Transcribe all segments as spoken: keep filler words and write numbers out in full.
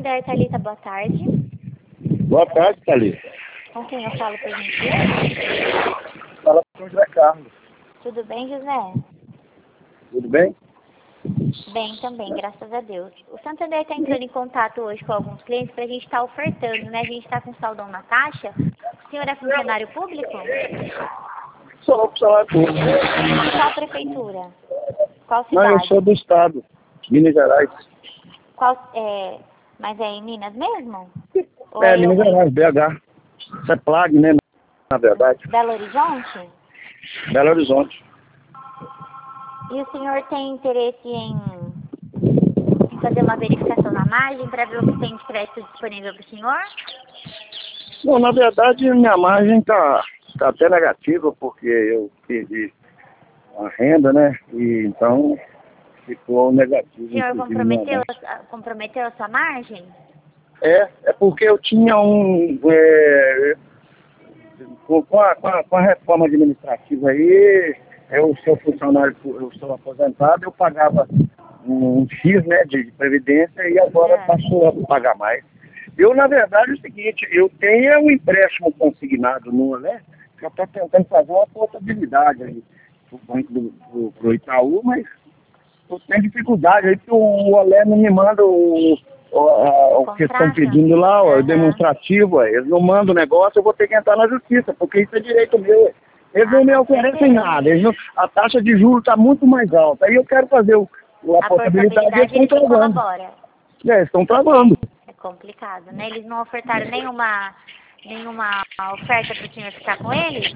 Santander, Thalita, boa tarde. Boa tarde, Thalita. Com quem eu falo, por gentileza? Fala com o José Carlos. Tudo bem, José? Tudo bem? Bem também, graças a Deus. O Santander está entrando em contato hoje com alguns clientes para a gente estar ofertando, né? A gente está com saldão na taxa. O senhor é funcionário público? Sou funcionário público. Qual prefeitura? Qual Não, cidade? eu sou do estado, Minas Gerais. Qual, é, mas é em Minas mesmo? Ou É, é Minas eu- Gerais, B H. Isso é Plag, né? Na verdade. Belo Horizonte? Belo Horizonte. E o senhor tem interesse em, em fazer uma verificação na margem para ver o que tem de crédito disponível para o senhor? Bom, na verdade, minha margem tá, tá até negativa, porque eu perdi a renda, né? E então ficou negativo. O senhor inclusive, minha comprometeu, margem. a- comprometeu a sua margem? É, é porque eu tinha um... É, com, com, a, com, a, com a reforma administrativa aí, eu sou funcionário, eu sou aposentado, eu pagava um X, né, de previdência e agora É. passou a pagar mais. Eu, na verdade, é o seguinte, eu tenho um empréstimo consignado no, né, que eu estou tentando fazer uma portabilidade aí pro banco do pro, pro Itaú, mas eu tenho dificuldade aí, porque o Olé não me manda o, o, a- o que estão Contrato? pedindo lá, ó, o Aham. demonstrativo, ó, eles não mandam o negócio, eu vou ter que entrar na justiça, porque isso é direito meu. Eles não Ah, me com oferecem certeza. nada, eles não, a taxa de juros está muito mais alta. Aí eu quero fazer o, o- a, A portabilidade e portabilidade eles ele estão não travando. colabora. É, eles estão travando. É complicado, né? Eles não ofertaram nenhuma, nenhuma oferta para o senhor ficar com eles?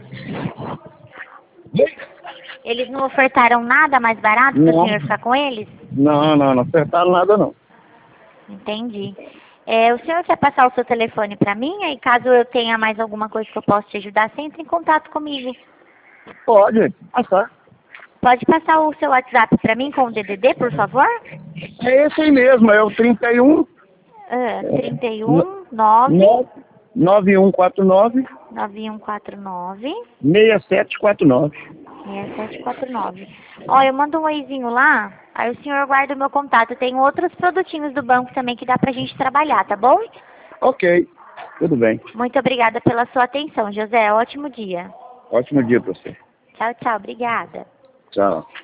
Eles não ofertaram nada mais barato para o Não, senhor ficar com eles? não, não, não acertaram nada não. Entendi. É, o senhor quer passar o seu telefone para mim? Aí caso eu tenha mais alguma coisa que eu possa te ajudar, você entre em contato comigo. Pode, passar. Pode passar o seu WhatsApp para mim com o D D D, por favor? É esse aí mesmo, é o trinta e um, Ah, trinta e um, nove, nove um quatro nove, nove um quatro nove, seis sete quatro nove. seis sete quatro nove. Ó, eu mando um oizinho lá, aí o senhor guarda o meu contato. Tem outros produtinhos do banco também que dá pra gente trabalhar, tá bom? Ok, tudo bem. Muito obrigada pela sua atenção, José. Ótimo dia. Ótimo dia para você. Tchau, tchau. Obrigada. Tchau.